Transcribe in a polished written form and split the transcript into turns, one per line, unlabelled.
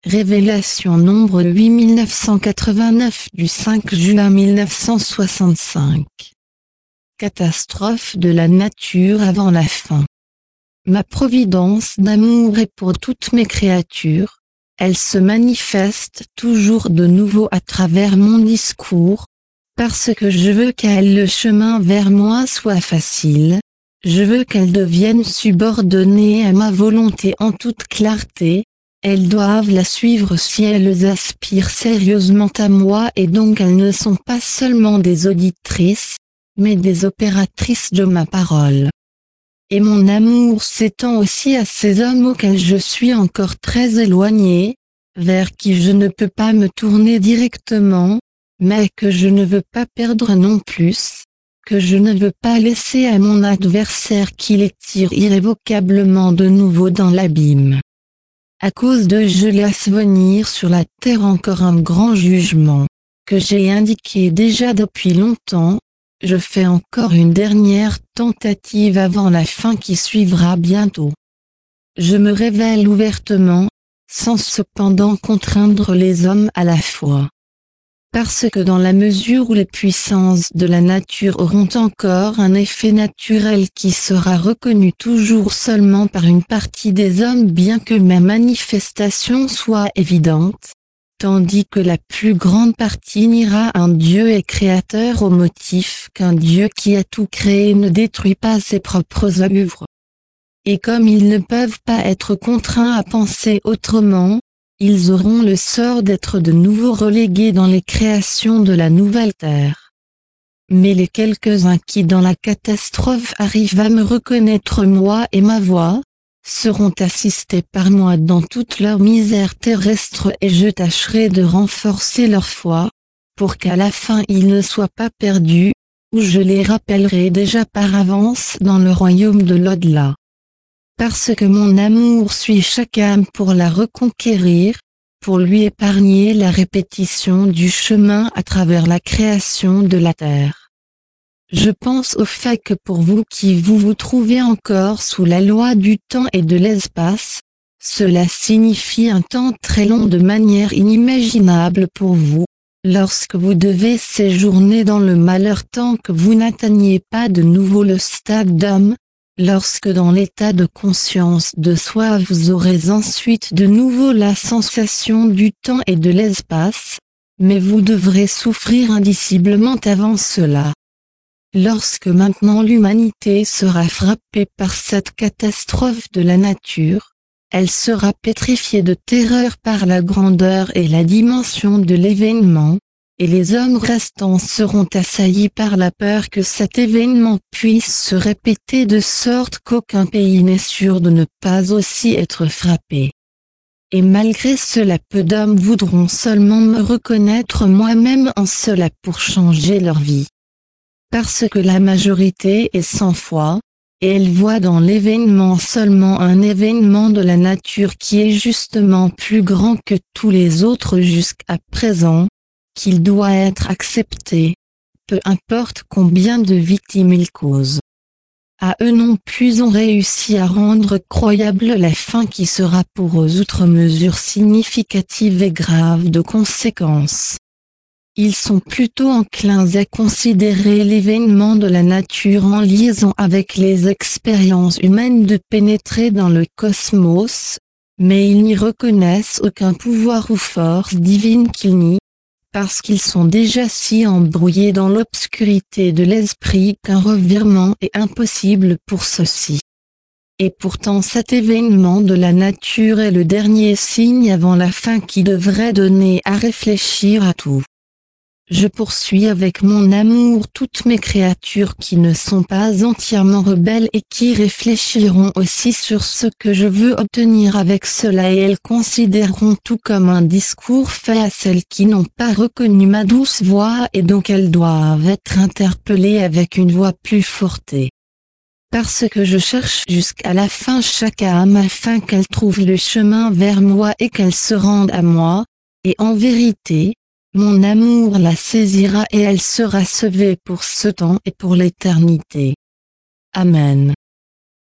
Révélation nombre 8989 du 5 juin 1965. Catastrophe de la nature avant la fin. Ma providence d'amour est pour toutes mes créatures, elle se manifeste toujours de nouveau à travers mon discours, parce que je veux qu'elle le chemin vers moi soit facile, je veux qu'elles deviennent subordonnées à ma volonté en toute clarté. Elles doivent la suivre si elles aspirent sérieusement à moi et donc elles ne sont pas seulement des auditrices, mais des opératrices de ma parole. Et mon amour s'étend aussi à ces hommes auxquels je suis encore très éloignée, vers qui je ne peux pas me tourner directement, mais que je ne veux pas perdre non plus, que je ne veux pas laisser à mon adversaire qui les tire irrévocablement de nouveau dans l'abîme. À cause de je laisse venir sur la terre encore un grand jugement, que j'ai indiqué déjà depuis longtemps, je fais encore une dernière tentative avant la fin qui suivra bientôt. Je me révèle ouvertement, sans cependant contraindre les hommes à la foi. Parce que dans la mesure où les puissances de la nature auront encore un effet naturel qui sera reconnu toujours seulement par une partie des hommes bien que ma manifestation soit évidente, tandis que la plus grande partie niera un Dieu et créateur au motif qu'un Dieu qui a tout créé ne détruit pas ses propres œuvres. Et comme ils ne peuvent pas être contraints à penser autrement, ils auront le sort d'être de nouveau relégués dans les créations de la nouvelle terre. Mais les quelques-uns qui dans la catastrophe arrivent à me reconnaître moi et ma voix, seront assistés par moi dans toute leur misère terrestre et je tâcherai de renforcer leur foi, pour qu'à la fin ils ne soient pas perdus, ou je les rappellerai déjà par avance dans le royaume de l'au-delà. Parce que mon amour suit chaque âme pour la reconquérir, pour lui épargner la répétition du chemin à travers la création de la terre. Je pense au fait que pour vous qui vous trouvez encore sous la loi du temps et de l'espace, cela signifie un temps très long de manière inimaginable pour vous, lorsque vous devez séjourner dans le malheur tant que vous n'atteigniez pas de nouveau le stade d'homme, lorsque dans l'état de conscience de soi vous aurez ensuite de nouveau la sensation du temps et de l'espace, mais vous devrez souffrir indiciblement avant cela. Lorsque maintenant l'humanité sera frappée par cette catastrophe de la nature, elle sera pétrifiée de terreur par la grandeur et la dimension de l'événement, et les hommes restants seront assaillis par la peur que cet événement puisse se répéter de sorte qu'aucun pays n'est sûr de ne pas aussi être frappé. Et malgré cela peu d'hommes voudront seulement me reconnaître moi-même en cela pour changer leur vie. Parce que la majorité est sans foi, et elle voit dans l'événement seulement un événement de la nature qui est justement plus grand que tous les autres jusqu'à présent, qu'il doit être accepté, peu importe combien de victimes il cause. À eux non plus ont réussi à rendre croyable la fin qui sera pour eux outre mesure significative et grave de conséquences. Ils sont plutôt enclins à considérer l'événement de la nature en liaison avec les expériences humaines de pénétrer dans le cosmos, mais ils n'y reconnaissent aucun pouvoir ou force divine qu'ils nient, parce qu'ils sont déjà si embrouillés dans l'obscurité de l'esprit qu'un revirement est impossible pour ceux-ci. Et pourtant cet événement de la nature est le dernier signe avant la fin qui devrait donner à réfléchir à tout. Je poursuis avec mon amour toutes mes créatures qui ne sont pas entièrement rebelles et qui réfléchiront aussi sur ce que je veux obtenir avec cela et elles considéreront tout comme un discours fait à celles qui n'ont pas reconnu ma douce voix et donc elles doivent être interpellées avec une voix plus forte. Parce que je cherche jusqu'à la fin chaque âme afin qu'elle trouve le chemin vers moi et qu'elle se rende à moi, et en vérité, mon amour la saisira et elle sera sauvée pour ce temps et pour l'éternité. Amen.